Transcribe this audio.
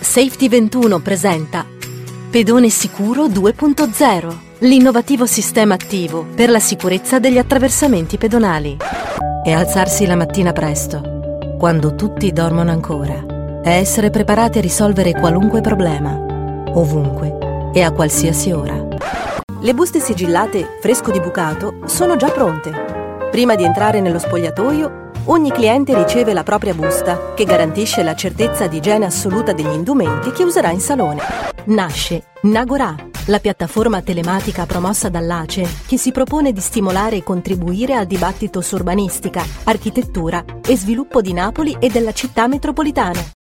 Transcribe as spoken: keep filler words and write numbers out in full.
Safety ventuno presenta Pedone Sicuro due punto zero, l'innovativo sistema attivo per la sicurezza degli attraversamenti pedonali. È alzarsi la mattina presto, quando tutti dormono ancora. È essere preparati a risolvere qualunque problema, ovunque e a qualsiasi ora. Le buste sigillate Fresco di Bucato sono già pronte. Prima di entrare nello spogliatoio, ogni cliente riceve la propria busta, che garantisce la certezza di igiene assoluta degli indumenti che userà in salone. Nasce Nagorà, la piattaforma telematica promossa dall'ACE, che si propone di stimolare e contribuire al dibattito su urbanistica, architettura e sviluppo di Napoli e della città metropolitana.